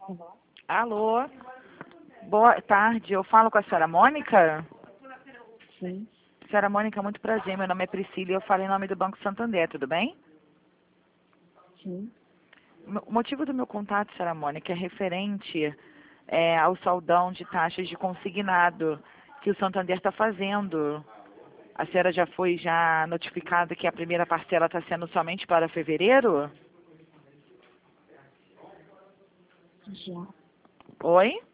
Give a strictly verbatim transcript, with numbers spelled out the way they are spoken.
Alô? Alô, boa tarde, eu falo com a senhora Mônica? Sim, Senhora Mônica, muito prazer, meu nome é Priscila e eu falo em nome do Banco Santander, tudo bem? sim. O motivo do meu contato, senhora Mônica, é referente é, ao saldão de taxas de consignado que o Santander está fazendo. A senhora já foi já notificada que a primeira parcela está sendo somente para fevereiro? Já. Oi?